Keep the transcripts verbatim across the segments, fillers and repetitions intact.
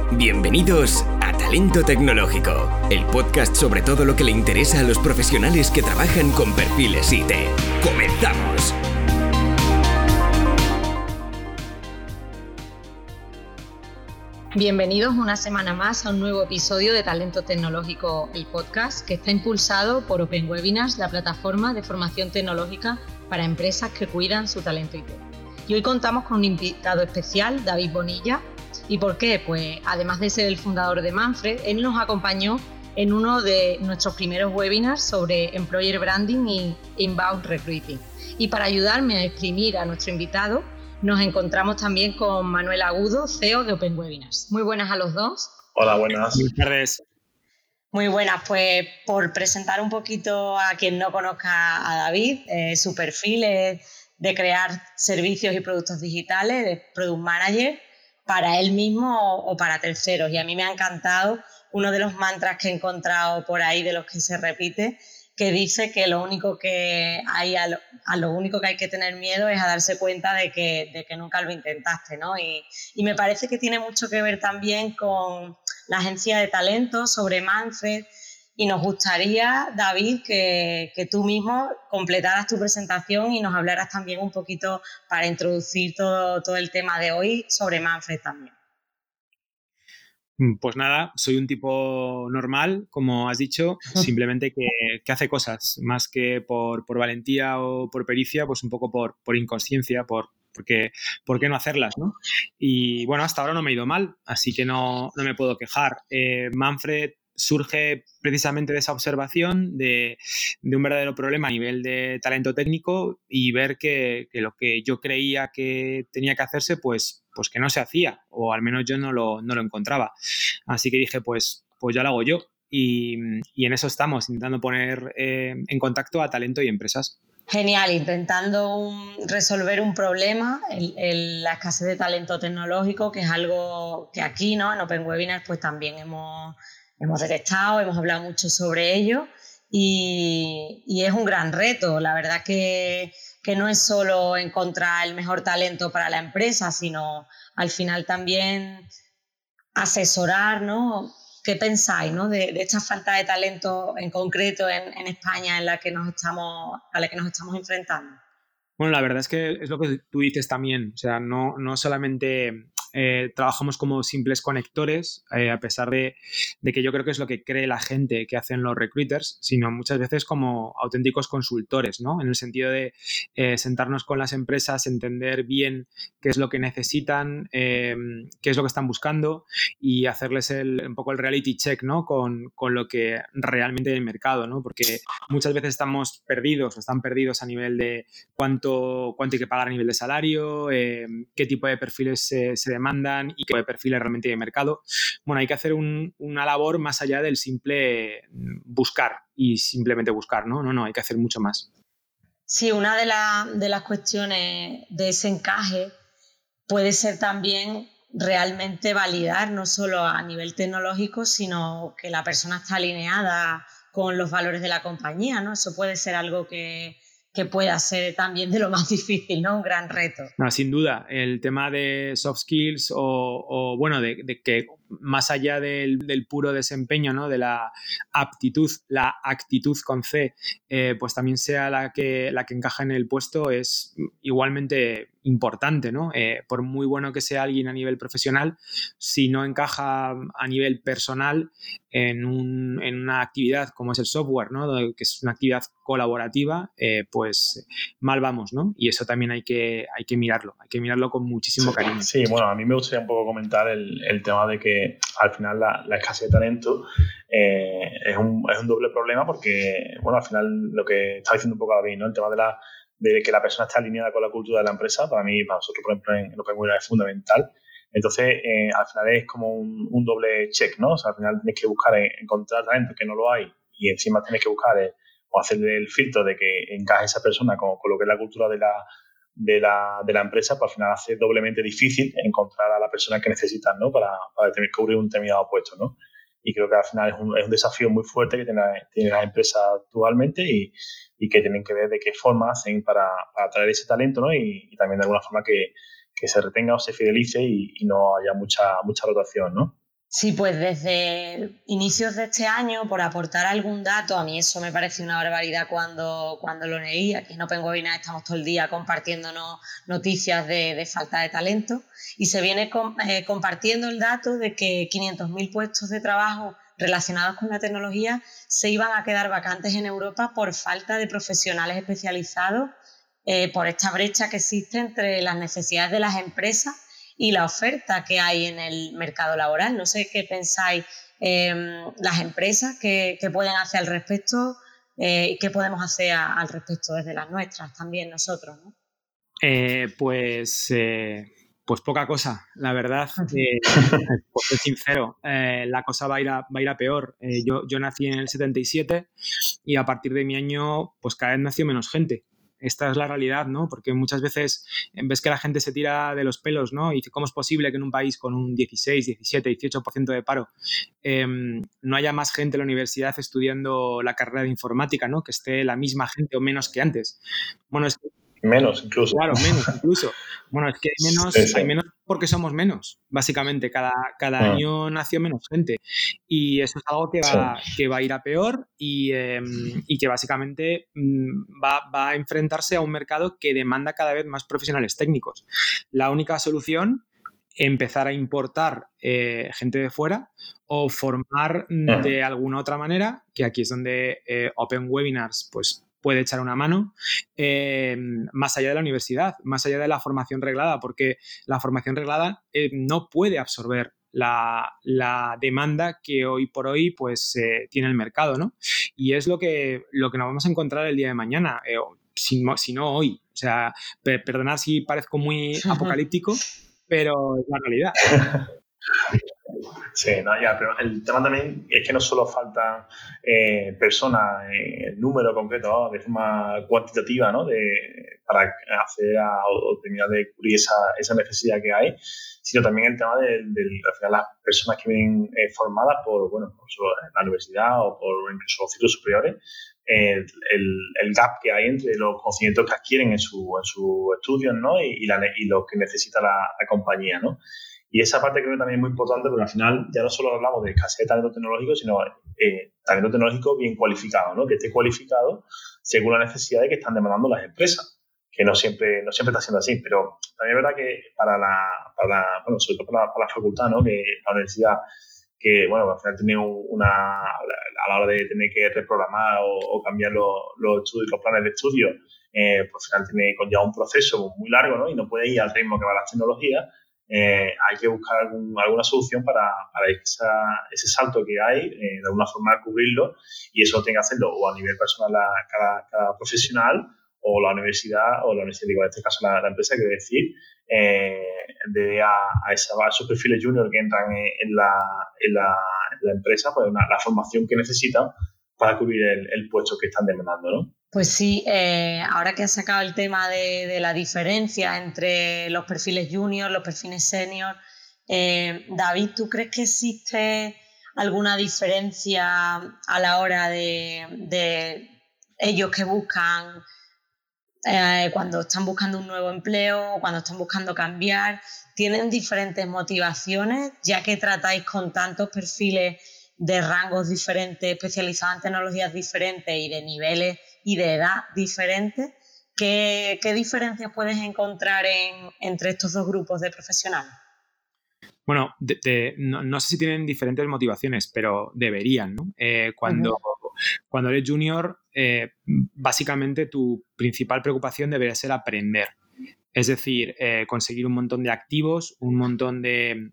Bienvenidos a Talento Tecnológico, el podcast sobre todo lo que le interesa a los profesionales que trabajan con perfiles I T. ¡Comenzamos! Bienvenidos una semana más a un nuevo episodio de Talento Tecnológico, el podcast que está impulsado por Open Webinars, la plataforma de formación tecnológica para empresas que cuidan su talento I T. Y hoy contamos con un invitado especial, David Bonilla. ¿Y por qué? Pues además de ser el fundador de Manfred, él nos acompañó en uno de nuestros primeros webinars sobre Employer Branding y Inbound Recruiting. Y para ayudarme a exprimir a nuestro invitado, nos encontramos también con Manuel Agudo, C E O de Open Webinars. Muy buenas a los dos. Hola, buenas. Buenas tardes. Muy buenas, pues por presentar un poquito a quien no conozca a David, eh, su perfil es de crear servicios y productos digitales, de Product Manager, para él mismo o, o para terceros. Y a mí me ha encantado uno de los mantras que he encontrado por ahí, de los que se repite, que dice que lo único que hay a lo, a lo único que hay que tener miedo es a darse cuenta de que, de que nunca lo intentaste, ¿no? Y, y me parece que tiene mucho que ver también con la agencia de talento, sobre Manfred, y nos gustaría, David, que, que tú mismo completaras tu presentación y nos hablaras también un poquito para introducir todo, todo el tema de hoy sobre Manfred también. Pues nada, soy un tipo normal, como has dicho, simplemente que, que hace cosas, más que por, por valentía o por pericia, pues un poco por, por inconsciencia, por, porque, ¿por qué no hacerlas, no? Y bueno, hasta ahora no me ha ido mal, así que no, no me puedo quejar. Eh, Manfred surge precisamente de esa observación de, de un verdadero problema a nivel de talento técnico y ver que, que lo que yo creía que tenía que hacerse, pues, pues que no se hacía, o al menos yo no lo, no lo encontraba. Así que dije, pues, pues ya lo hago yo. Y, y en eso estamos, intentando poner eh, en contacto a talento y empresas. Genial, intentando un, resolver un problema, el, el, la escasez de talento tecnológico, que es algo que aquí, ¿no? En Open Webinars pues también hemos... Hemos detectado, hemos hablado mucho sobre ello y, y es un gran reto. La verdad que, que no es solo encontrar el mejor talento para la empresa, sino al final también asesorar, ¿no? ¿Qué pensáis, ¿no? de, de esta falta de talento en concreto en, en España en la que nos estamos, a la que nos estamos enfrentando? Bueno, la verdad es que es lo que tú dices también. O sea, no, no solamente eh, trabajamos como simples conectores, eh, a pesar de, de que yo creo que es lo que cree la gente que hacen los recruiters, sino muchas veces como auténticos consultores, ¿no? En el sentido de eh, sentarnos con las empresas, entender bien qué es lo que necesitan, eh, qué es lo que están buscando y hacerles el, un poco el reality check, ¿no? Con, con lo que realmente hay en el mercado, ¿no? Porque muchas veces estamos perdidos o están perdidos a nivel de cuánto cuánto hay que pagar a nivel de salario, eh, qué tipo de perfiles se, se demandan y qué tipo de perfiles realmente hay en el mercado. Bueno, hay que hacer un, una labor más allá del simple buscar y simplemente buscar, ¿no? No, no, hay que hacer mucho más. Sí, una de, la, de las cuestiones de ese encaje puede ser también realmente validar, no solo a nivel tecnológico, sino que la persona está alineada con los valores de la compañía, ¿no? Eso puede ser algo que... que pueda ser también de lo más difícil, ¿no? Un gran reto. No, sin duda, el tema de soft skills o, o bueno, de, de que más allá del, del puro desempeño, ¿no? De la aptitud, la actitud con C, eh, pues también sea la que, la que encaja en el puesto es igualmente importante, ¿no? Eh, por muy bueno que sea alguien a nivel profesional, si no encaja a nivel personal en, un, en una actividad como es el software, ¿no? Que es una actividad colaborativa, eh, pues mal vamos, ¿no? Y eso también hay que, hay que mirarlo, hay que mirarlo con muchísimo cariño. Sí, bueno, a mí me gustaría un poco comentar el, el tema de que al final la, la escasez de talento eh, es, un, es un doble problema porque, bueno, al final lo que está diciendo un poco David, ¿no? El tema de, la, de que la persona esté alineada con la cultura de la empresa, para mí, para nosotros, por ejemplo, en Open Webinars es fundamental. Entonces, eh, al final es como un, un doble check, ¿no? O sea, al final tienes que buscar eh, encontrar talento que no lo hay y encima tienes que buscar eh, o hacerle el filtro de que encaje esa persona con, con lo que es la cultura de la De la, de la empresa, pues al final hace doblemente difícil encontrar a la persona que necesitan, ¿no? Para, para tener que cubrir un determinado puesto, ¿no? Y creo que al final es un, es un desafío muy fuerte que tienen, tienen las empresas actualmente y, y que tienen que ver de qué forma hacen para, para atraer ese talento, ¿no? Y, y también de alguna forma que, que se retenga o se fidelice y, y no haya mucha, mucha rotación, ¿no? Sí, pues desde inicios de este año, por aportar algún dato, a mí eso me pareció una barbaridad cuando, cuando lo leí. Aquí en Open Webinar estamos todo el día compartiéndonos noticias de, de falta de talento y se viene com, eh, compartiendo el dato de que quinientos mil puestos de trabajo relacionados con la tecnología se iban a quedar vacantes en Europa por falta de profesionales especializados, eh, por esta brecha que existe entre las necesidades de las empresas y la oferta que hay en el mercado laboral. No sé qué pensáis eh, las empresas, qué, qué pueden hacer al respecto eh, y qué podemos hacer a, al respecto desde las nuestras también nosotros, ¿no? Eh, pues, eh, pues poca cosa, la verdad. Eh, pues soy sincero, eh, la cosa va a ir a, va a, ir a peor. Eh, yo, yo nací en el setenta y siete y a partir de mi año pues cada vez nació menos gente. Esta es la realidad, ¿no? Porque muchas veces ves que la gente se tira de los pelos, ¿no? Y dice, ¿cómo es posible que en un país con un dieciséis, diecisiete, dieciocho por ciento de paro eh, no haya más gente en la universidad estudiando la carrera de informática, ¿no? Que esté la misma gente o menos que antes. Bueno, es que Menos, incluso. Claro, menos, incluso. Bueno, es que hay menos, sí, sí. hay menos porque somos menos, básicamente. Cada, cada mm. año nació menos gente. Y eso es algo que va, sí. que va a ir a peor y, eh, y que básicamente va, va a enfrentarse a un mercado que demanda cada vez más profesionales técnicos. La única solución, empezar a importar eh, gente de fuera o formar mm. de alguna otra manera, que aquí es donde eh, Open Webinars, pues, puede echar una mano, eh, más allá de la universidad, más allá de la formación reglada, porque la formación reglada eh, no puede absorber la, la demanda que hoy por hoy pues, eh, tiene el mercado, ¿no? Y es lo que, lo que nos vamos a encontrar el día de mañana, eh, si, si no hoy. O sea, per- perdonad si parezco muy apocalíptico, pero es la realidad. Sí, no, ya, pero el tema también es que no solo faltan eh, personas en eh, número concreto, ¿no? De forma cuantitativa, ¿no? De, para acceder a o terminar de cubrir esa, esa necesidad que hay, sino también el tema de, de, de al final, las personas que vienen eh, formadas por, bueno, por la universidad o por incluso los ciclos superiores, eh, el, el gap que hay entre los conocimientos que adquieren en sus en su estudios, ¿no? Y, y, la, y lo que necesita la, la compañía, ¿no? Y esa parte creo que también es muy importante porque al final ya no solo hablamos de escasez de talento tecnológico, sino eh, talento tecnológico bien cualificado, ¿no? Que esté cualificado según las necesidades que están demandando las empresas, que no siempre, no siempre está siendo así. Pero también es verdad que para la, para la bueno, sobre todo para la, para la facultad, ¿no? Que la universidad, que bueno, al final tiene una, a la hora de tener que reprogramar o, o cambiar los, los estudios, los planes de estudio, eh, pues al final tiene conlleva un proceso muy largo, ¿no? Y no puede ir al ritmo que va las tecnologías. Eh, hay que buscar algún, alguna solución para, para esa, ese salto que hay, eh, de alguna forma cubrirlo, y eso tiene que hacerlo o a nivel personal la, cada, cada profesional o la universidad, o la universidad, digo, en este caso la, la empresa, quiero decir, eh, de a, a, esa, a esos perfiles junior que entran en, en, la, en, la, en la empresa, pues una, la formación que necesitan para cubrir el, el puesto que están demandando, ¿no? Pues sí, eh, ahora que has sacado el tema de, de la diferencia entre los perfiles junior, los perfiles senior, eh, David, ¿tú crees que existe alguna diferencia a la hora de, de ellos que buscan, eh, cuando están buscando un nuevo empleo, cuando están buscando cambiar? ¿Tienen diferentes motivaciones, ya que tratáis con tantos perfiles de rangos diferentes, especializados en tecnologías diferentes y de niveles y de edad diferentes? ¿Qué, qué diferencias puedes encontrar en, entre estos dos grupos de profesionales? Bueno, de, de, no, no sé si tienen diferentes motivaciones, pero deberían, ¿no? Eh, cuando, uh-huh. cuando eres junior, eh, básicamente tu principal preocupación debería ser aprender. Es decir, eh, conseguir un montón de activos, un montón de...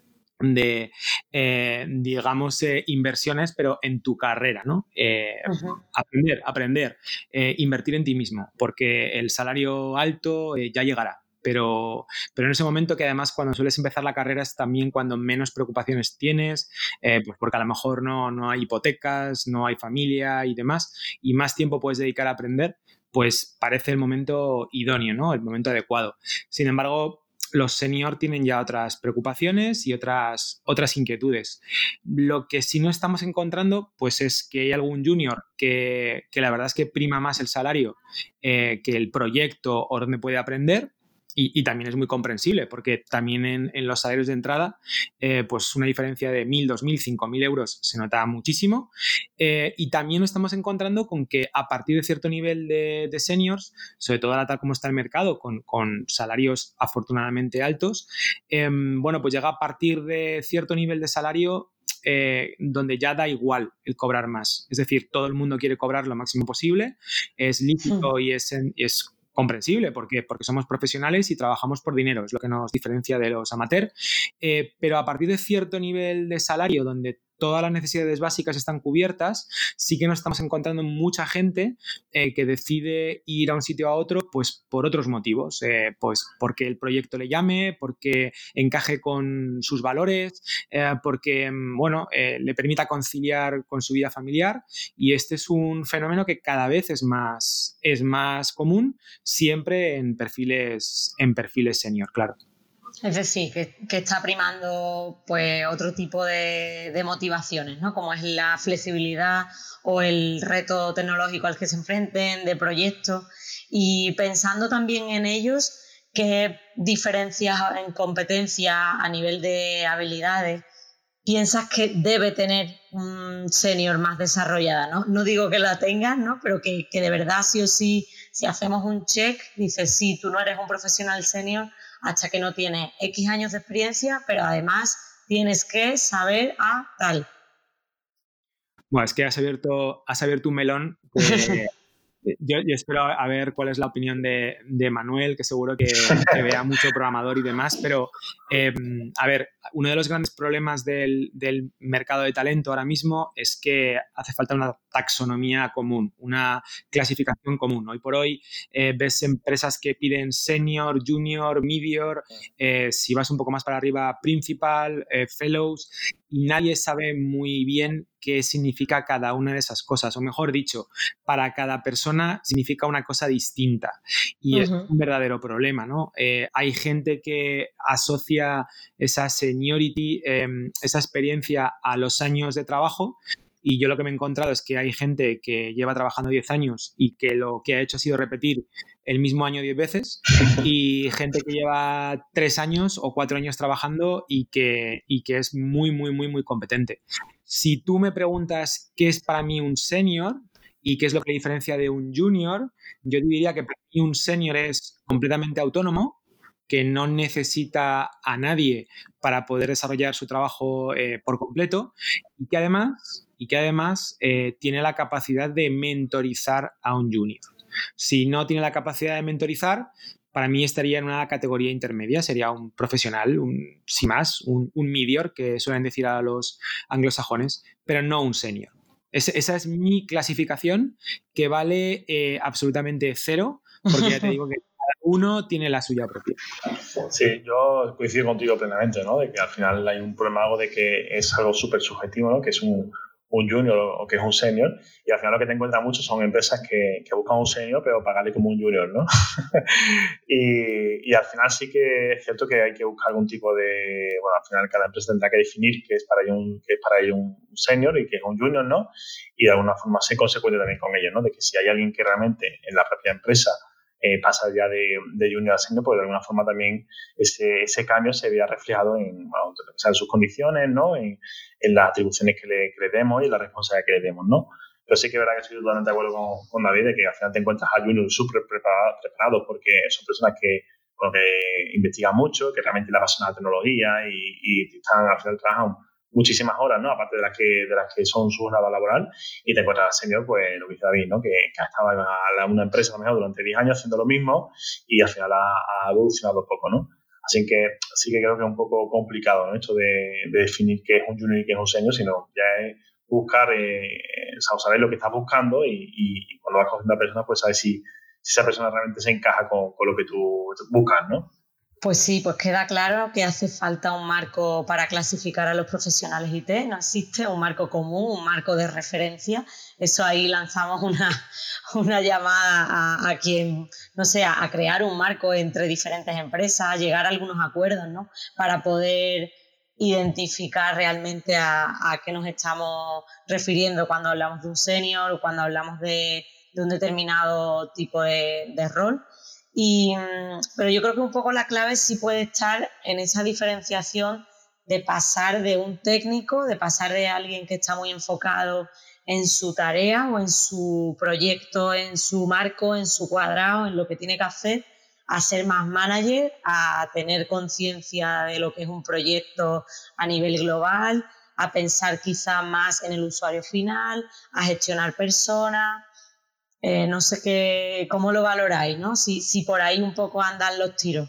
de, eh, digamos, eh, inversiones, pero en tu carrera, ¿no? Eh, uh-huh. Aprender, aprender, eh, invertir en ti mismo, porque el salario alto eh, ya llegará, pero, pero en ese momento, que además cuando sueles empezar la carrera es también cuando menos preocupaciones tienes, eh, pues porque a lo mejor no, no hay hipotecas, no hay familia y demás, y más tiempo puedes dedicar a aprender, pues parece el momento idóneo, ¿no? El momento adecuado. Sin embargo, los senior tienen ya otras preocupaciones y otras, otras inquietudes. Lo que sí no estamos encontrando, pues es que hay algún junior que, que la verdad es que prima más el salario eh, que el proyecto o donde puede aprender, y, y también es muy comprensible, porque también en, en los salarios de entrada, eh, pues una diferencia de mil, dos mil, cinco mil euros se nota muchísimo. Eh, y también nos estamos encontrando con que a partir de cierto nivel de, de seniors, sobre todo ahora tal como está el mercado, con, con salarios afortunadamente altos, eh, bueno, pues llega a partir de cierto nivel de salario eh, donde ya da igual el cobrar más. Es decir, todo el mundo quiere cobrar lo máximo posible, es lícito y es, es comprensible porque, porque somos profesionales y trabajamos por dinero, es lo que nos diferencia de los amateurs, eh, pero a partir de cierto nivel de salario donde todas las necesidades básicas están cubiertas, sí que nos estamos encontrando mucha gente eh, que decide ir a un sitio a otro pues por otros motivos, eh, pues porque el proyecto le llame, porque encaje con sus valores, eh, porque bueno, eh, le permita conciliar con su vida familiar, y este es un fenómeno que cada vez es más, es más común, siempre en perfiles, en perfiles senior, claro. Es decir, que, que está primando pues otro tipo de, de motivaciones, ¿no? Como es la flexibilidad o el reto tecnológico al que se enfrenten, de proyectos. Y pensando también en ellos, ¿qué diferencias en competencia a nivel de habilidades piensas que debe tener un senior más desarrollada, ¿no? No digo que la tengas, ¿no? Pero que, que de verdad sí o sí, si hacemos un check, dices, sí, tú no eres un profesional senior hasta que no tienes X años de experiencia, pero además tienes que saber a tal. Bueno, es que has abierto, has abierto un melón que yo, yo espero a ver cuál es la opinión de, de Manuel, que seguro que, que vea mucho programador y demás, pero eh, a ver, uno de los grandes problemas del, del mercado de talento ahora mismo es que hace falta una taxonomía común, una clasificación común. Hoy por hoy eh, ves empresas que piden senior, junior, medior, eh, si vas un poco más para arriba, principal, eh, fellows, y nadie sabe muy bien qué significa cada una de esas cosas, o mejor dicho, para cada persona significa una cosa distinta, y uh-huh. es un verdadero problema, ¿no? Eh, hay gente que asocia esa seniority, eh, esa experiencia a los años de trabajo, y yo lo que me he encontrado es que hay gente que lleva trabajando diez años y que lo que ha hecho ha sido repetir el mismo año diez veces, y gente que lleva tres años o cuatro años trabajando y que, y que es muy, muy, muy, muy competente. Si tú me preguntas qué es para mí un senior y qué es lo que diferencia de un junior, yo diría que para mí un senior es completamente autónomo, que no necesita a nadie para poder desarrollar su trabajo eh, por completo, y que además, y que además eh, tiene la capacidad de mentorizar a un junior. Si no tiene la capacidad de mentorizar, para mí estaría en una categoría intermedia, sería un profesional, un, sin más, un, un medior, que suelen decir a los anglosajones, pero no un senior. Es, esa es mi clasificación, que vale eh, absolutamente cero, porque ya te digo que cada uno tiene la suya propia. Sí, yo coincido contigo plenamente, ¿no? De que al final hay un problema de que es algo súper subjetivo, ¿no? Que es un, un junior o que es un senior, y al final lo que te encuentras mucho son empresas que, que buscan un senior pero pagarle como un junior, ¿no? y, y al final sí que es cierto que hay que buscar algún tipo de, bueno, al final cada empresa tendrá que definir qué es para ello un, qué es para ello un senior y qué es un junior, ¿no? Y de alguna forma ser consecuente también con ello, ¿no? De que si hay alguien que realmente en la propia empresa Eh, pasa ya de, de junior a senior, pues de alguna forma también ese, ese cambio se vea reflejado en, bueno, o sea, en sus condiciones, ¿no? En, en las atribuciones que le, que le demos y la responsabilidad que le demos, ¿no? Pero sí que es verdad que estoy totalmente de acuerdo con, con David de que al final te encuentras a juniors súper preparados, preparados porque son personas que, bueno, que investigan mucho, que realmente le apasiona la tecnología y, y están, al final trabajan muchísimas horas, ¿no? Aparte de las que, de las que son su jornada laboral, y te encuentras al senior, pues lo que dice David, ¿no? Que, que ha estado en una empresa a lo mejor durante diez años haciendo lo mismo y al final ha, ha evolucionado poco, ¿no? Así que sí que creo que es un poco complicado, ¿no? Esto de, de definir qué es un junior y qué es un senior, sino ya es buscar, eh, o saber lo que estás buscando y, y cuando vas conociendo a una persona, pues saber si, si esa persona realmente se encaja con, con lo que tú buscas, ¿no? Pues sí, pues queda claro que hace falta un marco para clasificar a los profesionales I T. No existe un marco común, un marco de referencia. Eso ahí lanzamos una, una llamada a, a quien, no sé, a crear un marco entre diferentes empresas, a llegar a algunos acuerdos, ¿no? Para poder identificar realmente a, a qué nos estamos refiriendo cuando hablamos de un senior o cuando hablamos de, de un determinado tipo de, de rol. Y, pero yo creo que un poco la clave sí puede estar en esa diferenciación de pasar de un técnico, de pasar de alguien que está muy enfocado en su tarea o en su proyecto, en su marco, en su cuadrado, en lo que tiene que hacer, a ser más manager, a tener conciencia de lo que es un proyecto a nivel global, a pensar quizá más en el usuario final, a gestionar personas. Eh, no sé qué, cómo lo valoráis, ¿no? Si, si por ahí un poco andan los tiros.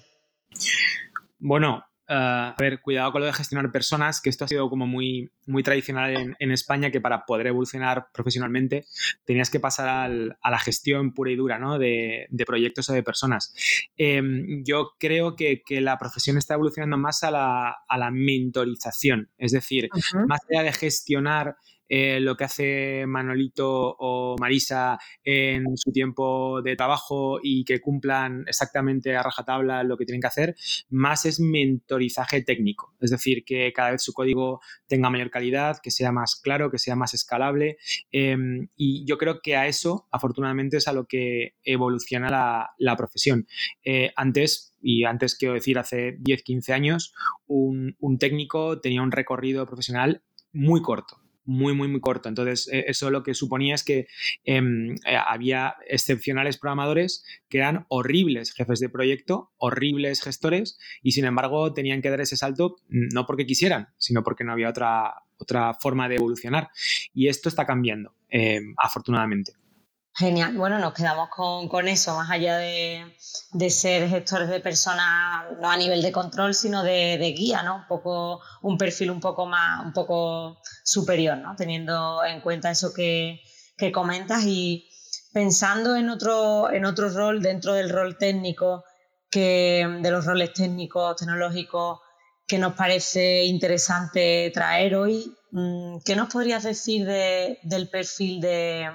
Bueno, Uh, a ver, cuidado con lo de gestionar personas, que esto ha sido como muy, muy tradicional en, en España, que para poder evolucionar profesionalmente tenías que pasar al, a la gestión pura y dura, ¿no? de, de proyectos o de personas. Eh, yo creo que, que la profesión está evolucionando más a la, a la mentorización, es decir, uh-huh. más allá de gestionar Eh, lo que hace Manolito o Marisa en su tiempo de trabajo y que cumplan exactamente a rajatabla lo que tienen que hacer, más es mentorizaje técnico, es decir, que cada vez su código tenga mayor calidad, que sea más claro, que sea más escalable, eh, y yo creo que a eso, afortunadamente, es a lo que evoluciona la, la profesión. Eh, antes, y antes quiero decir hace diez, quince años, un, un técnico tenía un recorrido profesional muy corto. Muy, muy, muy corto. Entonces, eh, eso lo que suponía es que eh, eh, había excepcionales programadores que eran horribles jefes de proyecto, horribles gestores, y sin embargo tenían que dar ese salto no porque quisieran, sino porque no había otra, otra forma de evolucionar. Y esto está cambiando, eh, afortunadamente. Genial. Bueno, nos quedamos con, con eso, más allá de, de ser gestores de personas, no a nivel de control, sino de, de guía, ¿no? Un poco, un perfil un poco más, un poco superior, ¿no? Teniendo en cuenta eso que, que comentas y pensando en otro, en otro rol dentro del rol técnico, que, de los roles técnicos, tecnológicos, que nos parece interesante traer hoy. ¿Qué nos podrías decir de, del perfil de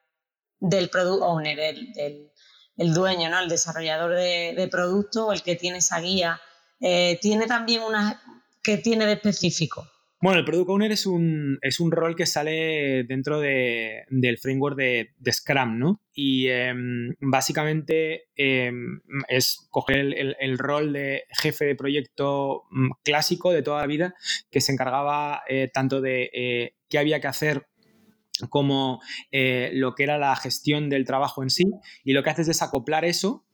del product owner, el, el, el dueño, ¿no? El desarrollador de, de producto o el que tiene esa guía? Eh, ¿Tiene también una... ¿Qué tiene de específico? Bueno, el Product Owner es un, es un rol que sale dentro de, del framework de, de Scrum, ¿no? Y eh, básicamente eh, es coger el, el, el rol de jefe de proyecto clásico de toda la vida, que se encargaba eh, tanto de eh, qué había que hacer como eh, lo que era la gestión del trabajo en sí, y lo que hace es desacoplar eso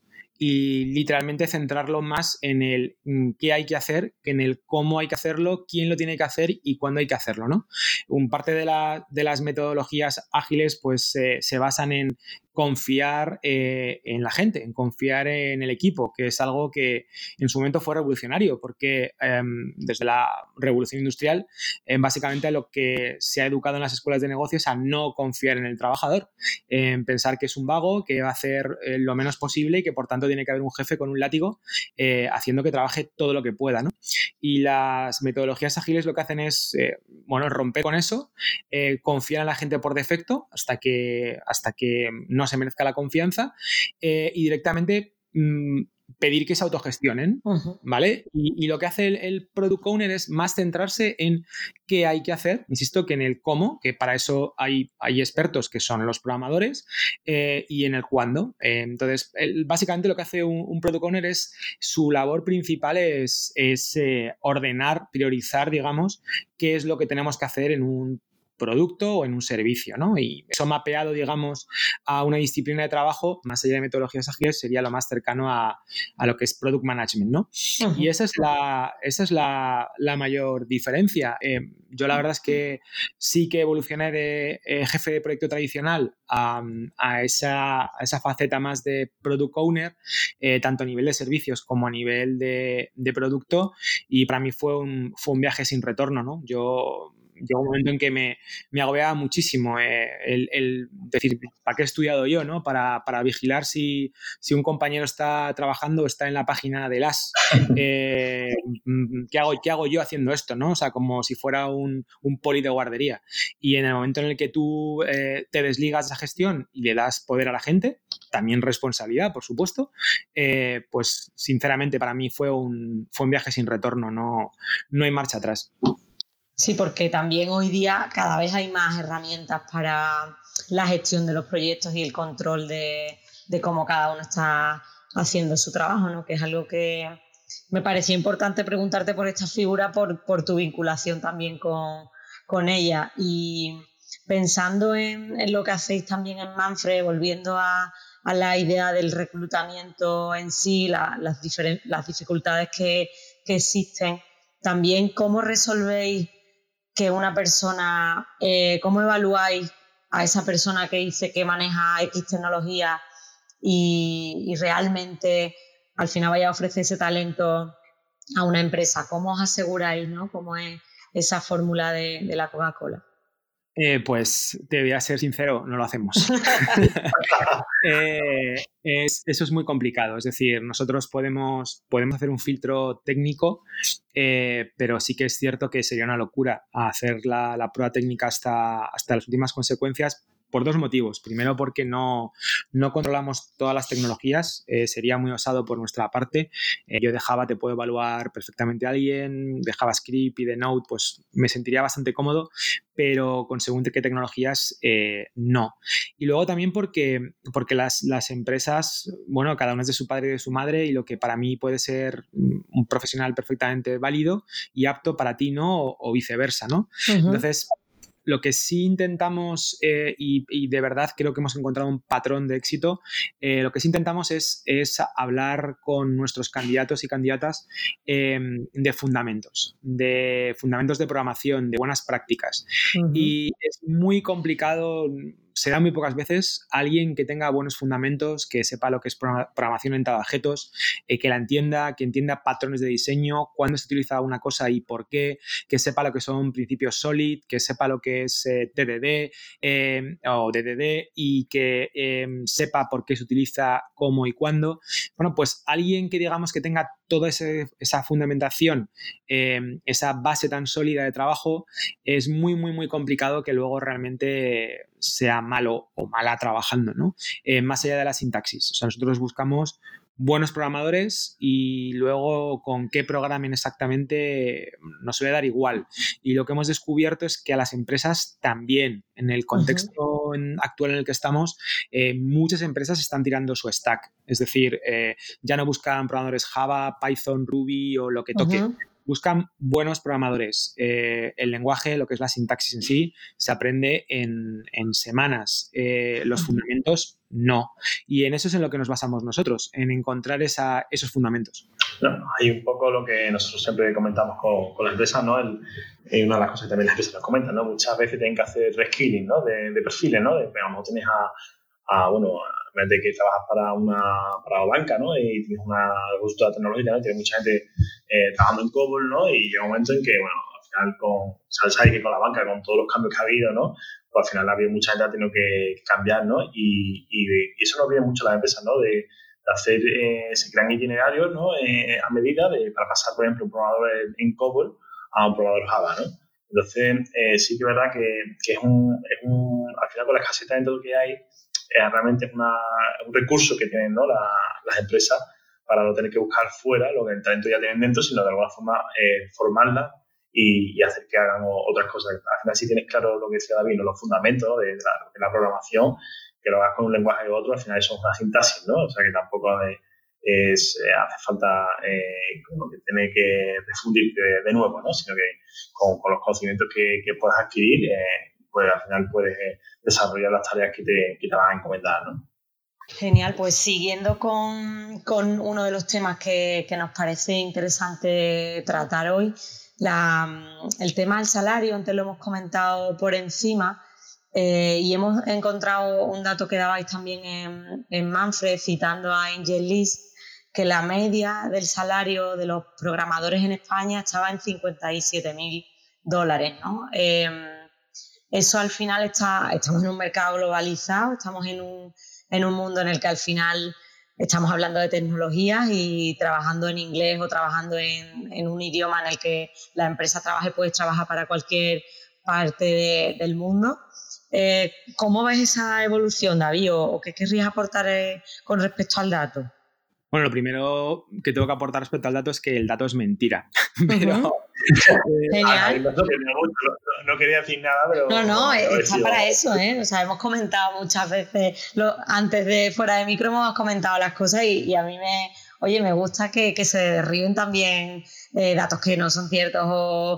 y literalmente centrarlo más en el qué hay que hacer que en el cómo hay que hacerlo, quién lo tiene que hacer y cuándo hay que hacerlo, ¿no? Un parte de, la, de las metodologías ágiles pues eh, se basan en confiar eh, en la gente, en confiar en el equipo, que es algo que en su momento fue revolucionario, porque eh, desde la revolución industrial, eh, básicamente lo que se ha educado en las escuelas de negocios es a no confiar en el trabajador, en pensar que es un vago, que va a hacer eh, lo menos posible y que por tanto tiene que haber un jefe con un látigo eh, haciendo que trabaje todo lo que pueda, ¿no? Y las metodologías ágiles lo que hacen es, eh, bueno, romper con eso, eh, confiar en la gente por defecto hasta que, hasta que no se merezca la confianza eh, y directamente mmm, pedir que se autogestionen, uh-huh. ¿vale? Y, y lo que hace el, el Product Owner es más centrarse en qué hay que hacer, insisto, que en el cómo, que para eso hay, hay expertos que son los programadores, eh, y en el cuándo. Eh, entonces, el, básicamente lo que hace un, un Product Owner es, su labor principal es, es eh, ordenar, priorizar, digamos, qué es lo que tenemos que hacer en un producto o en un servicio, ¿no? Y eso mapeado, digamos, a una disciplina de trabajo, más allá de metodologías ágiles, sería lo más cercano a, a lo que es Product Management, ¿no? Uh-huh. Y esa es la, esa es la, la mayor diferencia. Eh, yo la verdad es que sí que evolucioné de eh, jefe de proyecto tradicional a, a, esa, a esa faceta más de Product Owner, eh, tanto a nivel de servicios como a nivel de, de producto, y para mí fue un, fue un viaje sin retorno, ¿no? Yo... Llegó un momento en que me, me agobiaba muchísimo eh, el, el decir, ¿para qué he estudiado yo? ¿no? Para, para vigilar si, si un compañero está trabajando o está en la página del A S. Eh, ¿qué, hago, ¿Qué hago yo haciendo esto? ¿no? O sea, como si fuera un, un poli de guardería. Y en el momento en el que tú eh, te desligas de esa gestión y le das poder a la gente, también responsabilidad, por supuesto, eh, pues sinceramente para mí fue un, fue un viaje sin retorno, no, no hay marcha atrás. Sí, porque también hoy día cada vez hay más herramientas para la gestión de los proyectos y el control de, de cómo cada uno está haciendo su trabajo, ¿no? Que es algo que me parecía importante preguntarte por esta figura, por, por tu vinculación también con, con ella. Y pensando en, en lo que hacéis también en Manfred, volviendo a, a la idea del reclutamiento en sí, la, las, diferen- las dificultades que, que existen, también cómo resolvéis que una persona, eh, cómo evaluáis a esa persona que dice que maneja X tecnología y, y realmente al final vaya a ofrecer ese talento a una empresa. ¿Cómo os aseguráis, ¿no? ¿Cómo es esa fórmula de, de la Coca-Cola? Eh, pues te voy a ser sincero, no lo hacemos. eh, es, eso es muy complicado. Es decir, nosotros podemos, podemos hacer un filtro técnico, eh, pero sí que es cierto que sería una locura hacer la, la prueba técnica hasta, hasta las últimas consecuencias. Por dos motivos. Primero, porque no, no controlamos todas las tecnologías. Eh, sería muy osado por nuestra parte. Eh, yo de Java te puedo evaluar perfectamente a alguien. De JavaScript y de Node, pues me sentiría bastante cómodo. Pero con según qué tecnologías, eh, no. Y luego también porque, porque las, las empresas, bueno, cada uno es de su padre y de su madre, y lo que para mí puede ser un profesional perfectamente válido y apto para ti, ¿no? O, o viceversa, ¿no? Uh-huh. Entonces, lo que sí intentamos, eh, y, y de verdad creo que hemos encontrado un patrón de éxito, eh, lo que sí intentamos es, es hablar con nuestros candidatos y candidatas eh, de fundamentos, de fundamentos de programación, de buenas prácticas. Uh-huh. Y es muy complicado, se da muy pocas veces, alguien que tenga buenos fundamentos, que sepa lo que es programación orientada a objetos, eh, que la entienda, que entienda patrones de diseño, cuándo se utiliza una cosa y por qué, que sepa lo que son principios SOLID, que sepa lo que es eh, T D D eh, o D D D y que eh, sepa por qué se utiliza, cómo y cuándo. Bueno, pues alguien que digamos que tenga toda ese, esa fundamentación, eh, esa base tan sólida de trabajo, es muy, muy, muy complicado que luego realmente sea malo o mala trabajando, ¿no? Eh, más allá de la sintaxis. O sea, nosotros buscamos buenos programadores y luego con qué programen exactamente nos suele dar igual. Y lo que hemos descubierto es que a las empresas también, en el contexto uh-huh. en, actual en el que estamos, eh, muchas empresas están tirando su stack. Es decir, eh, ya no buscan programadores Java, Python, Ruby o lo que toque. Uh-huh. Buscan buenos programadores. Eh, el lenguaje, lo que es la sintaxis en sí, se aprende en, en semanas. Eh, los fundamentos, no. Y en eso es en lo que nos basamos nosotros, en encontrar esa, esos fundamentos. No, hay un poco lo que nosotros siempre comentamos con, con las empresas, ¿no? El, eh, una de las cosas que también las empresas nos comentan, ¿no? Muchas veces tienen que hacer reskilling, ¿no? De, de perfiles, ¿no? De, digamos, tienes a, a bueno, de que trabajas para una, para una banca, ¿no? Y tienes una consultora tecnológica, ¿no? Tienes mucha gente eh, trabajando en COBOL, ¿no? Y llega un momento en que, bueno, al final con, o sea, sabes que con la banca, con todos los cambios que ha habido, ¿no? Pues al final ha habido mucha gente que ha tenido que cambiar, ¿no? Y, y, y eso nos viene mucho a las empresas, ¿no? De, de hacer, eh, se crean itinerarios, ¿no? Eh, a medida de, para pasar, por ejemplo, un programador en, en COBOL a un programador Java, ¿no? Entonces, eh, sí que es verdad que, que es, un, es un, al final con la escasez de talento que hay, eh, realmente es una, un recurso que tienen, ¿no? La, las empresas para no tener que buscar fuera lo que el talento ya tienen dentro, sino de alguna forma eh, formarla y, y hacer que hagan otras cosas. Al final, si tienes claro lo que decía David, ¿no? Los fundamentos, ¿no? de, de, la, de la programación, que lo hagas con un lenguaje u otro, al final eso es una sintaxis, ¿no? O sea que tampoco es, es, eh, hace falta eh, como que tener que refundir de, de nuevo, ¿no? Sino que con, con los conocimientos que, que puedas adquirir, eh, pues al final puedes eh, desarrollar las tareas que te, que te van a encomendar, ¿no? Genial, pues siguiendo con, con uno de los temas que, que nos parece interesante tratar hoy, la, el tema del salario, antes lo hemos comentado por encima, eh, y hemos encontrado un dato que dabais también en, en Manfred, citando a Angel List, que la media del salario de los programadores en España estaba en cincuenta y siete mil dólares, ¿no? Eh, eso al final está, estamos en un mercado globalizado, estamos en un, en un mundo en el que al final estamos hablando de tecnologías y trabajando en inglés o trabajando en, en un idioma en el que la empresa trabaje, puedes trabajar para cualquier parte de, del mundo. Eh, ¿Cómo ves esa evolución, David? ¿O, o qué querrías aportar eh, con respecto al dato? Bueno, lo primero que tengo que aportar respecto al dato es que el dato es mentira. Pero, uh-huh. Genial. No, no, no quería decir nada, pero... No, no, no está para eso, ¿eh? O sea, hemos comentado muchas veces, lo, antes de fuera de micro hemos comentado las cosas y, y a mí me... Oye, me gusta que, que se derriben también eh, datos que no son ciertos o,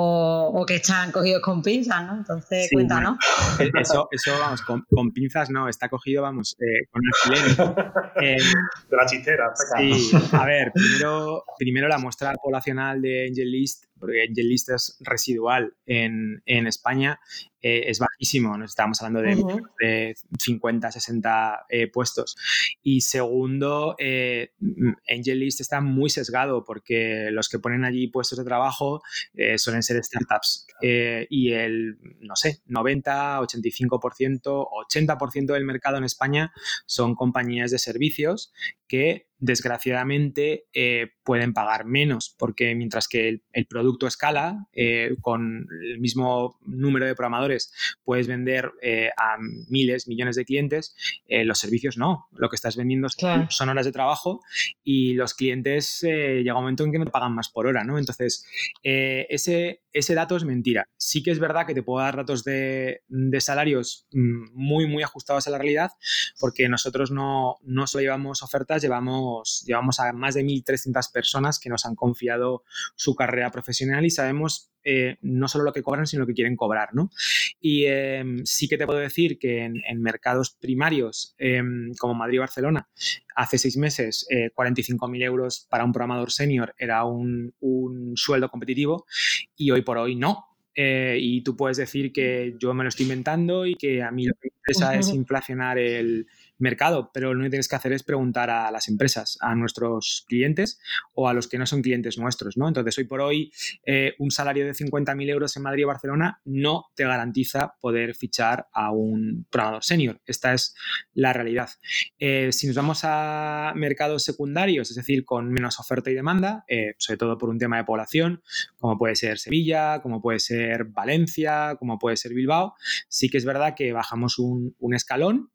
o, o que están cogidos con pinzas, ¿no? Entonces, sí, cuéntanos. Bueno, eso, eso, vamos, con, con pinzas no, está cogido, vamos, eh, con alfiler. Eh, de la chistera. Sí, a ver, primero, primero la muestra poblacional de AngelList, porque AngelList es residual en, en España, eh, es bajísimo, nos estamos hablando de, uh-huh. de cincuenta, sesenta eh, puestos. Y segundo, eh, AngelList está muy sesgado porque los que ponen allí puestos de trabajo eh, suelen ser startups eh, y el, no sé, noventa, ochenta y cinco por ciento, ochenta por ciento del mercado en España son compañías de servicios que desgraciadamente eh, pueden pagar menos porque mientras que el, el producto escala eh, con el mismo número de programadores puedes vender eh, a miles, millones de clientes, eh, los servicios no, lo que estás vendiendo claro. son horas de trabajo y los clientes eh, llega un momento en que no te pagan más por hora, ¿no? Entonces eh, ese, ese dato es mentira. Sí que es verdad que te puedo dar datos de, de salarios muy muy ajustados a la realidad porque nosotros no, no solo llevamos ofertas, llevamos Llevamos a más de mil trescientas personas que nos han confiado su carrera profesional y sabemos eh, no solo lo que cobran, sino lo que quieren cobrar, ¿no? Y eh, sí que te puedo decir que en, en mercados primarios eh, como Madrid y Barcelona, hace seis meses eh, cuarenta y cinco mil euros para un programador senior era un, un sueldo competitivo y hoy por hoy no. Eh, y tú puedes decir que yo me lo estoy inventando y que a mí lo que me interesa uh-huh. es inflacionar el mercado, pero lo que tienes que hacer es preguntar a las empresas, a nuestros clientes o a los que no son clientes nuestros, ¿no? Entonces, hoy por hoy, eh, un salario de cincuenta mil euros en Madrid o Barcelona no te garantiza poder fichar a un programador senior. Esta es la realidad. Eh, si nos vamos a mercados secundarios, es decir, con menos oferta y demanda, eh, sobre todo por un tema de población, como puede ser Sevilla, como puede ser Valencia, como puede ser Bilbao, sí que es verdad que bajamos un, un escalón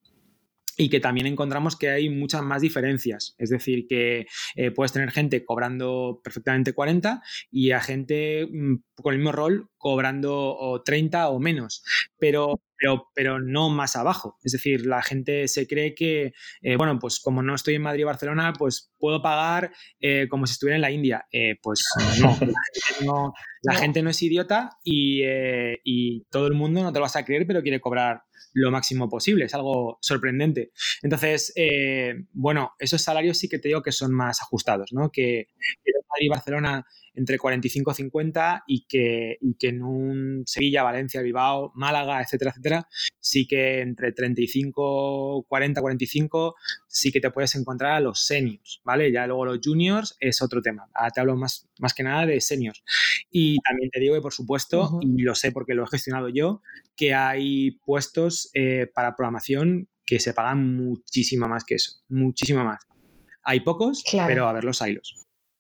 y que también encontramos que hay muchas más diferencias. Es decir, que eh, puedes tener gente cobrando perfectamente cuarenta y a gente mmm, con el mismo rol cobrando o treinta o menos, pero, pero, pero no más abajo. Es decir, la gente se cree que, eh, bueno, pues como no estoy en Madrid o Barcelona, pues puedo pagar eh, como si estuviera en la India. Eh, pues no, la gente no, la no. gente no es idiota y, eh, y todo el mundo no te lo vas a creer, pero quiere cobrar lo máximo posible, es algo sorprendente. Entonces, eh, bueno, esos salarios sí que te digo que son más ajustados, ¿no? Que, que en Madrid y Barcelona entre cuarenta y cinco a cincuenta y que, y que en un Sevilla, Valencia, Bilbao, Málaga, etcétera, etcétera, sí que entre treinta y cinco, cuarenta, cuarenta y cinco sí que te puedes encontrar a los seniors, ¿vale? Ya luego los juniors es otro tema. Ahora te hablo más, más que nada de seniors. Y también te digo que, por supuesto, uh-huh. y lo sé porque lo he gestionado yo, que hay puestos eh, para programación que se pagan muchísimo más que eso, muchísimo más. Hay pocos, claro. pero a ver los hilos.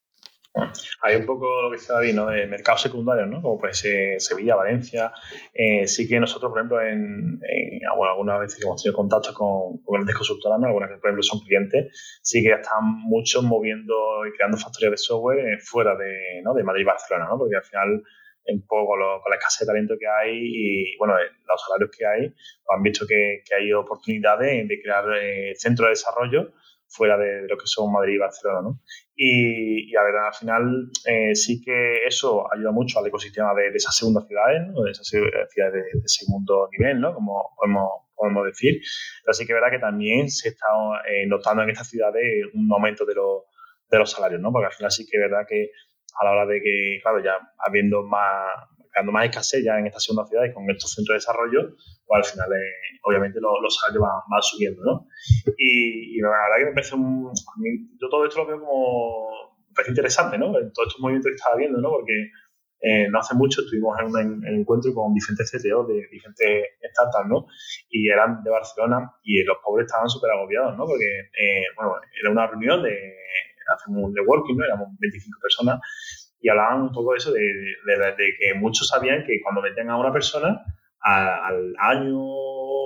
Hay un poco lo que dice David, ¿no? De mercados secundarios, ¿no? Como puede ser Sevilla, Valencia. Eh, sí que nosotros, por ejemplo, en, en bueno, algunas veces que hemos tenido contacto con, con grandes consultoras, ¿no? Algunas que, por ejemplo, son clientes, sí que están muchos moviendo y creando factorías de software fuera de, ¿no? de Madrid y Barcelona, ¿no? Porque al final, un poco con, lo, con la escasez de talento que hay y, bueno, los salarios que hay, han visto que, que hay oportunidades de crear eh, centros de desarrollo fuera de, de lo que son Madrid y Barcelona, ¿no? Y, y a ver, al final eh, sí que eso ayuda mucho al ecosistema de, de esas segundas ciudades, ¿no? De esas ciudades de, de segundo nivel, ¿no? Como podemos, podemos decir. Pero sí que es verdad que también se está eh, notando en estas ciudades un aumento de, lo, de los salarios, ¿no? Porque al final sí que es verdad que a la hora de que, claro, ya habiendo más, creando más escasez ya en estas segundas ciudades con estos centros de desarrollo, pues al final eh, obviamente los, los salarios van, van subiendo, ¿no? Y, y la verdad que me parece un... A mí, yo todo esto lo veo como... Me parece interesante, ¿no? Todos estos movimientos que estaba viendo, ¿no? Porque eh, no hace mucho estuvimos en un, en un encuentro con diferentes C T O de diferentes startups, ¿no? Y eran de Barcelona y los pobres estaban súper agobiados, ¿no? Porque, eh, bueno, era una reunión de... Hacemos un networking, ¿no? Éramos veinticinco personas y hablaban un poco de eso, de, de, de, de que muchos sabían que cuando metían a una persona a, al año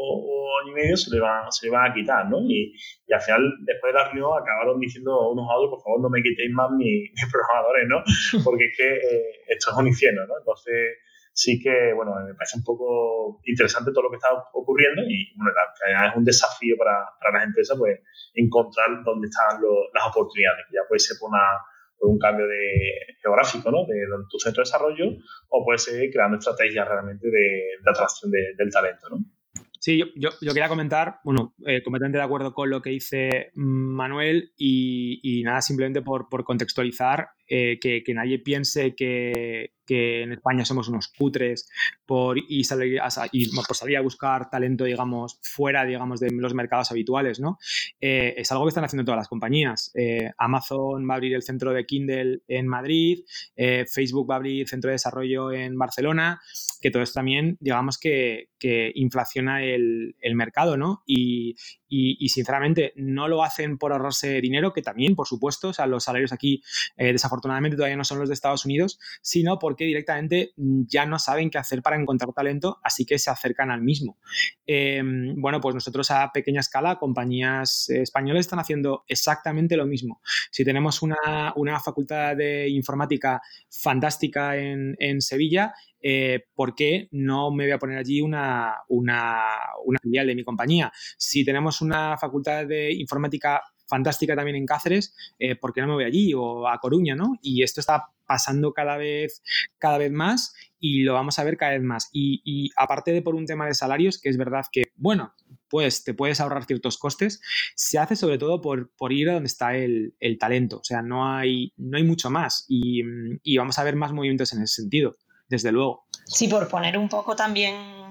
o año y medio se le van, se le van a quitar, ¿no? Y, y al final, después de la reunión, acabaron diciendo unos a otros, por favor, no me quitéis más mis, mis programadores, ¿no? Porque es que eh, esto es un infierno, ¿no? Entonces, sí que, bueno, me parece un poco interesante todo lo que está ocurriendo y, bueno, la, es un desafío para, para las empresas, pues, encontrar dónde están lo, las oportunidades, que ya puede ser por una por un cambio de geográfico, ¿no? De, de tu centro de desarrollo, o puede ser creando estrategias realmente de, de atracción de, del talento, ¿no? Sí, yo, yo, yo quería comentar, bueno, eh, completamente de acuerdo con lo que dice Manuel y, y nada, simplemente por, por contextualizar, eh, que, que nadie piense que, que en España somos unos cutres por, y salir a, y por salir a buscar talento, digamos, fuera, digamos, de los mercados habituales, ¿no? Eh, es algo que están haciendo todas las compañías. Eh, Amazon va a abrir el centro de Kindle en Madrid, eh, Facebook va a abrir centro de desarrollo en Barcelona, que todo esto también, digamos, que, que inflaciona el, el mercado, ¿no? Y, y, y, sinceramente, no lo hacen por ahorrarse dinero, que también, por supuesto, o sea, los salarios aquí, eh, desafortunadamente, todavía no son los de Estados Unidos, sino porque directamente ya no saben qué hacer para encontrar talento, así que se acercan al mismo. Eh, bueno, pues nosotros a pequeña escala, compañías españolas están haciendo exactamente lo mismo. Si tenemos una, una facultad de informática fantástica en, en Sevilla, Eh, ¿por qué no me voy a poner allí una, una, una filial de mi compañía? Si tenemos una facultad de informática fantástica también en Cáceres, eh, ¿por qué no me voy allí? O a Coruña, ¿no? Y esto está pasando cada vez, cada vez más y lo vamos a ver cada vez más. Y, y aparte de por un tema de salarios, que es verdad que, bueno, pues te puedes ahorrar ciertos costes, se hace sobre todo por, por ir a donde está el, el talento. O sea, no hay, no hay mucho más y, y vamos a ver más movimientos en ese sentido. Desde luego. Sí, por poner un poco también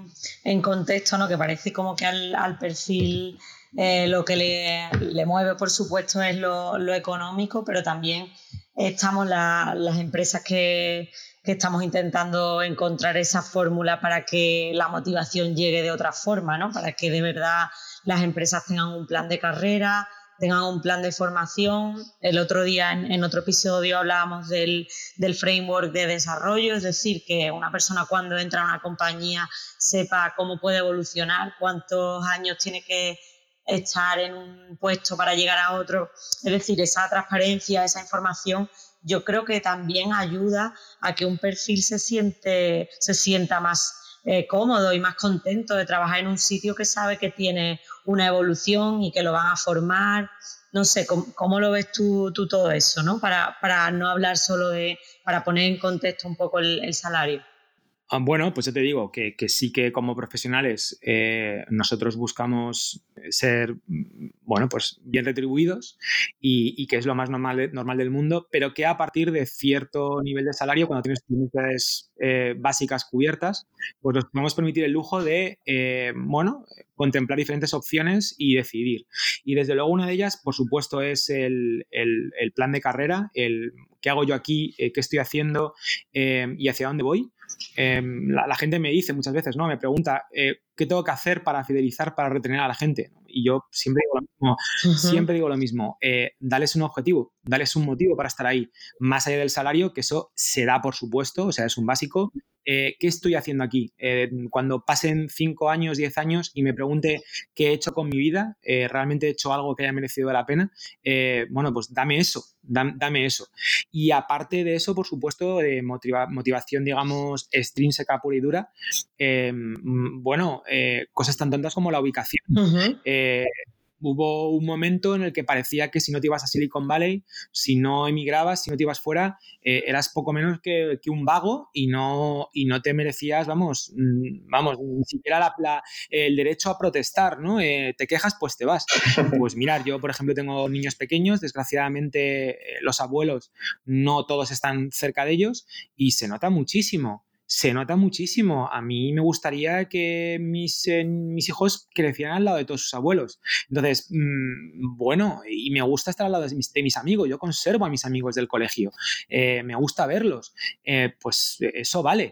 en contexto, ¿no? Que parece como que al, al perfil eh, lo que le, le mueve, por supuesto, es lo, lo económico, pero también estamos la, las empresas que, que estamos intentando encontrar esa fórmula para que la motivación llegue de otra forma, ¿no? Para que de verdad las empresas tengan un plan de carrera, tengan un plan de formación. El otro día en, en otro episodio hablábamos del, del framework de desarrollo, es decir, que una persona cuando entra a una compañía sepa cómo puede evolucionar, cuántos años tiene que estar en un puesto para llegar a otro. Es decir, esa transparencia, esa información, yo creo que también ayuda a que un perfil se, siente, se sienta más Eh, cómodo y más contento de trabajar en un sitio que sabe que tiene una evolución y que lo van a formar. No sé, ¿cómo, cómo lo ves tú, tú todo eso, ¿no? Para, para no hablar solo de, para poner en contexto un poco el, el salario. Bueno, pues yo te digo que, que sí que como profesionales eh, nosotros buscamos ser, bueno, pues bien retribuidos y, y que es lo más normal, de, normal del mundo, pero que a partir de cierto nivel de salario, cuando tienes tus necesidades eh, básicas cubiertas, pues nos podemos permitir el lujo de, eh, bueno, contemplar diferentes opciones y decidir. Y desde luego una de ellas, por supuesto, es el, el, el plan de carrera, el qué hago yo aquí, eh, qué estoy haciendo eh, y hacia dónde voy. Eh, la, la gente me dice muchas veces, ¿no? Me pregunta, eh, ¿qué tengo que hacer para fidelizar, para retener a la gente? Y yo siempre digo lo mismo, uh-huh. siempre digo lo mismo, eh, dales un objetivo, dales un motivo para estar ahí, más allá del salario, que eso se da, por supuesto, o sea, es un básico. Eh, ¿qué estoy haciendo aquí? Eh, cuando pasen cinco años, diez años y me pregunte qué he hecho con mi vida, eh, ¿realmente he hecho algo que haya merecido la pena? Eh, bueno, pues dame eso, dame, dame eso. Y aparte de eso, por supuesto, de motiva, motivación, digamos, extrínseca, pura y dura, eh, bueno, eh, cosas tan tontas como la ubicación. Uh-huh. Eh, Hubo un momento en el que parecía que si no te ibas a Silicon Valley, si no emigrabas, si no te ibas fuera, eh, eras poco menos que, que un vago y no, y no te merecías, vamos, vamos, ni siquiera la, la, el derecho a protestar, ¿no? Eh, te quejas, pues te vas. Pues mirar, yo, por ejemplo, tengo niños pequeños, desgraciadamente eh, los abuelos no todos están cerca de ellos y se nota muchísimo. Se nota muchísimo. A mí me gustaría que mis, eh, mis hijos crecieran al lado de todos sus abuelos. Entonces, mmm, bueno, y me gusta estar al lado de mis, de mis amigos. Yo conservo a mis amigos del colegio. Eh, me gusta verlos. Eh, pues eso vale.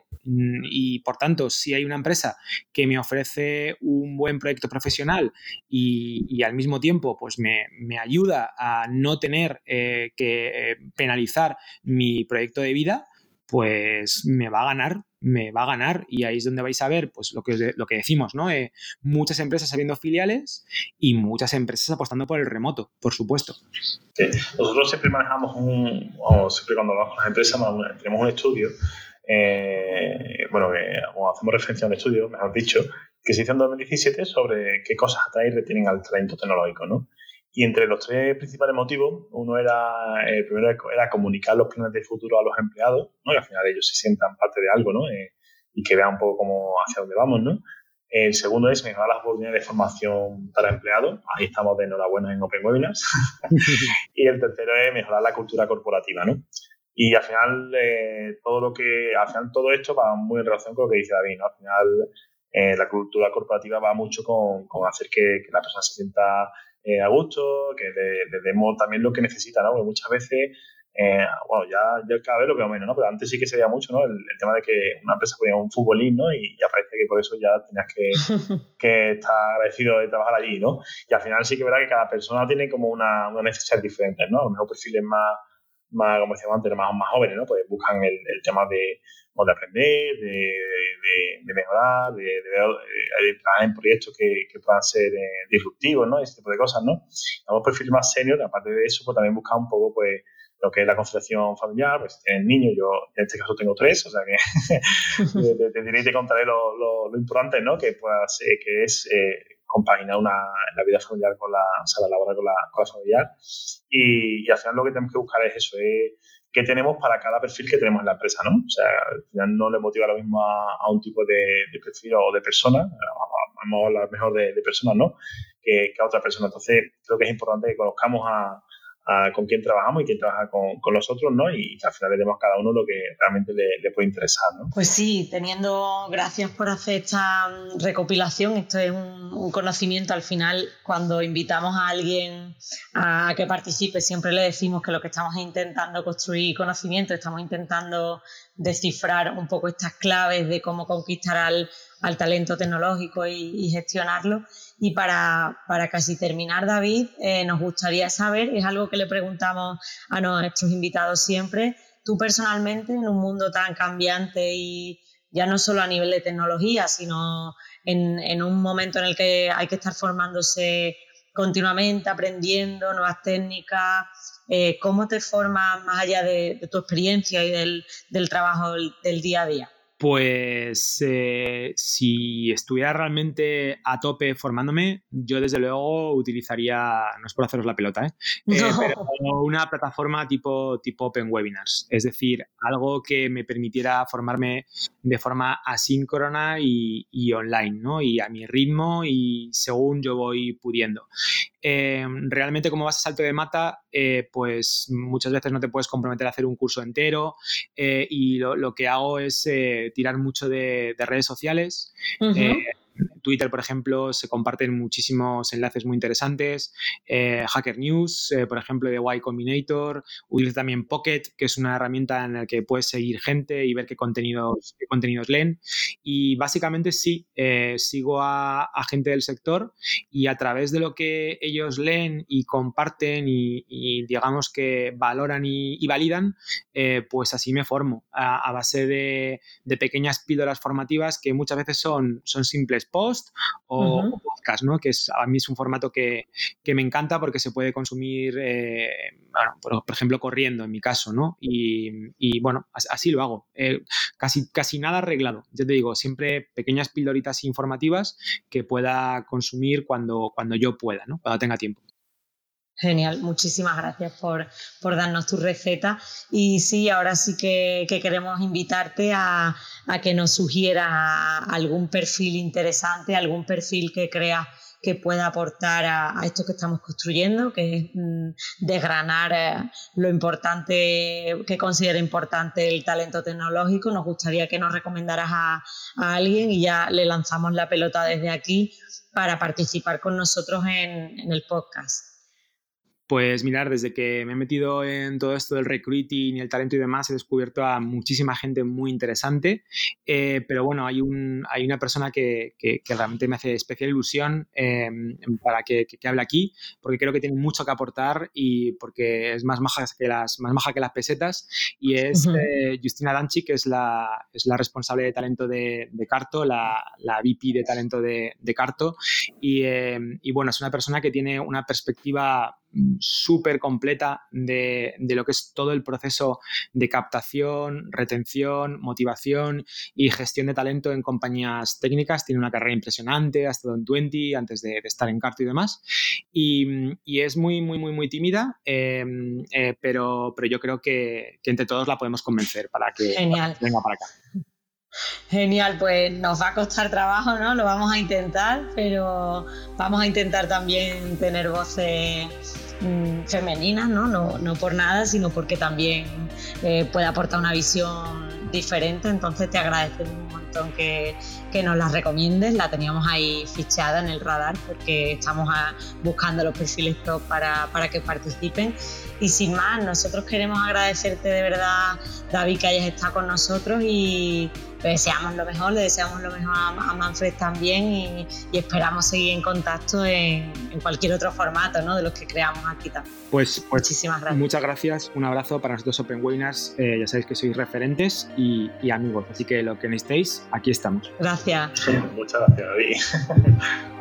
Y, por tanto, si hay una empresa que me ofrece un buen proyecto profesional y, y al mismo tiempo pues me, me ayuda a no tener eh, que penalizar mi proyecto de vida, pues me va a ganar, me va a ganar y ahí es donde vais a ver pues lo que, lo que decimos, ¿no? Eh, muchas empresas abriendo filiales y muchas empresas apostando por el remoto, por supuesto. Sí. Nosotros siempre manejamos un, o siempre cuando hablamos con las empresas tenemos un estudio, eh, bueno, que, o hacemos referencia a un estudio, mejor dicho, que se hizo en dos mil diecisiete sobre qué cosas atraen y retienen al talento tecnológico, ¿no? Y entre los tres principales motivos, uno era, el primero era comunicar los planes de futuro a los empleados, ¿no? Y al final ellos se sientan parte de algo, ¿no? Eh, y que vean un poco cómo, hacia dónde vamos, ¿no? El segundo es mejorar las oportunidades de formación para empleados. Ahí estamos de enhorabuena en Open Webinars. Y el tercero es mejorar la cultura corporativa, ¿no? Y al final, eh, todo lo que, al final todo esto va muy en relación con lo que dice David, ¿no? Al final, eh, la cultura corporativa va mucho con, con hacer que, que la persona se sienta Eh, a gusto, que le, le demos también lo que necesita, ¿no? Porque muchas veces, eh, bueno, ya, ya cada vez lo veo menos, ¿no? Pero antes sí que se veía mucho, ¿no? El, el tema de que una empresa ponía un futbolín, ¿no? Y ya parece que por eso ya tenías que, que estar agradecido de trabajar allí, ¿no? Y al final sí que es verdad que cada persona tiene como una, una necesidad diferente, ¿no? A lo mejor perfiles más, más como decíamos antes, más, más jóvenes, ¿no? Pues buscan el, el tema de, de aprender, de, de, de mejorar, de, de, de, de trabajar en proyectos que, que puedan ser eh, disruptivos, ¿no? Ese tipo de cosas, ¿no? Tenemos perfiles más senior, aparte de eso, pues también buscar un poco, pues, lo que es la conciliación familiar, pues si tienes niños, yo en este caso tengo tres, o sea que te, te, te diré y te contaré lo, lo, lo importante, ¿no? Que pueda ser, que es eh, compaginar una, la vida familiar con la, o sea, la laboral con la, con la familiar. Y, y al final lo que tenemos que buscar es eso, es qué tenemos para cada perfil que tenemos en la empresa, ¿no? O sea, al final no le motiva lo mismo a, a un tipo de, de perfil o de persona, vamos a hablar mejor de, de personas, ¿no? Que, que a otra persona. Entonces, creo que es importante que conozcamos a, a con quién trabajamos y quién trabaja con, con nosotros, ¿no? Y que al final le demos a cada uno lo que realmente le, le puede interesar, ¿no? Pues sí, teniendo, gracias por hacer esta recopilación. Esto es un, un conocimiento al final. Cuando invitamos a alguien a que participe, siempre le decimos que lo que estamos intentando construir conocimiento, estamos intentando descifrar un poco estas claves de cómo conquistar al, al talento tecnológico y, y gestionarlo. Y para, para casi terminar, David, eh, nos gustaría saber, es algo que le preguntamos a nuestros invitados siempre, tú personalmente, en un mundo tan cambiante y ya no solo a nivel de tecnología, sino en, en un momento en el que hay que estar formándose continuamente, aprendiendo nuevas técnicas, eh, ¿cómo te formas más allá de, de tu experiencia y del, del trabajo del, del día a día? Pues eh, si estuviera realmente a tope formándome, yo desde luego utilizaría, no es por haceros la pelota, ¿eh? Eh, no. pero una plataforma tipo, tipo Open Webinars, es decir, algo que me permitiera formarme de forma asíncrona y, y online, ¿no? Y a mi ritmo y según yo voy pudiendo. Eh, realmente como vas a salto de mata, eh, pues muchas veces no te puedes comprometer a hacer un curso entero eh, y lo, lo que hago es eh, tirar mucho de, de redes sociales. Uh-huh. eh, Twitter, por ejemplo, se comparten muchísimos enlaces muy interesantes. Eh, Hacker News, eh, por ejemplo, de Y Combinator. Utilizo también Pocket, que es una herramienta en la que puedes seguir gente y ver qué contenidos, qué contenidos leen. Y básicamente sí, eh, sigo a, a gente del sector y a través de lo que ellos leen y comparten y, y digamos que valoran y, y validan, eh, pues así me formo a, a base de, de pequeñas píldoras formativas que muchas veces son, son simples post o, uh-huh. o podcast, ¿no? Que es, a mí es un formato que, que me encanta porque se puede consumir, eh, bueno, por, por ejemplo, corriendo en mi caso, ¿no? Y, y bueno, así, así lo hago. Eh, casi, casi nada arreglado. Yo te digo, siempre pequeñas pildoritas informativas que pueda consumir cuando, cuando yo pueda, ¿no? Cuando tenga tiempo. Genial, muchísimas gracias por, por darnos tu receta. Y sí, ahora sí que, que queremos invitarte a, a que nos sugieras algún perfil interesante, algún perfil que creas que pueda aportar a, a esto que estamos construyendo, que es mm, desgranar eh, lo importante, que considera importante el talento tecnológico. Nos gustaría que nos recomendaras a, a alguien y ya le lanzamos la pelota desde aquí para participar con nosotros en, en el podcast. Pues mirar, desde que me he metido en todo esto del recruiting y el talento y demás, he descubierto a muchísima gente muy interesante, eh, pero bueno, hay, un, hay una persona que, que, que realmente me hace especial ilusión eh, para que, que, que hable aquí, porque creo que tiene mucho que aportar y porque es más maja que las, más maja que las pesetas, y es uh-huh. eh, Justina Danchi, que es la, es la responsable de talento de, de Carto, la, la V P de talento de, de Carto, y, eh, y bueno, es una persona que tiene una perspectiva súper completa de, de lo que es todo el proceso de captación, retención, motivación y gestión de talento en compañías técnicas. Tiene una carrera impresionante, ha estado en veinte antes de, de estar en Carto y demás, y, y es muy, muy, muy, muy tímida, eh, eh, pero, pero yo creo que, que entre todos la podemos convencer para que, para que venga para acá. Genial, pues nos va a costar trabajo, ¿no? Lo vamos a intentar, pero vamos a intentar también tener voces mmm, femeninas, ¿no? ¿no? No por nada, sino porque también eh, puede aportar una visión diferente. Entonces te agradecemos un montón que, que nos la recomiendes. La teníamos ahí fichada en el radar porque estamos a, buscando los perfiles top para, para que participen. Y sin más, nosotros queremos agradecerte de verdad, David, que hayas estado con nosotros, y le deseamos lo mejor, le deseamos lo mejor a, a Manfred también, y, y esperamos seguir en contacto en, en cualquier otro formato, ¿no? De los que creamos aquí también. Pues, pues muchísimas gracias. Muchas gracias, un abrazo para nosotros Open Webinars, eh, ya sabéis que sois referentes y, y amigos, así que lo que necesitéis, aquí estamos. Gracias. Muchas gracias, David.